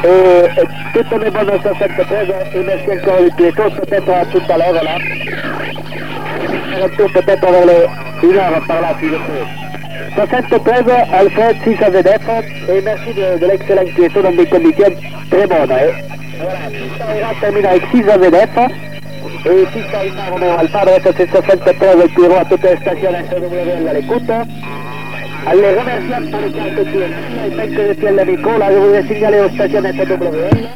Toutes mes bonnes 73 et merci encore les piétons, peut-être à tout à l'heure, voilà. Retour peut-être vers les 1 heure par là, si je peux. 73, Alfred, 6 AZF, et merci de l'excellent piéton dans des conditions très bonnes. Voilà, 6 termine avec 6 AZF, et 6 Romeo Alfa, reste 73 et Pierrot à toutes les stations SWL à l'écoute. Allez, remerciamo per le carte TNL, e penso che sia l'amico, la devo segnalare alla stazione SWL.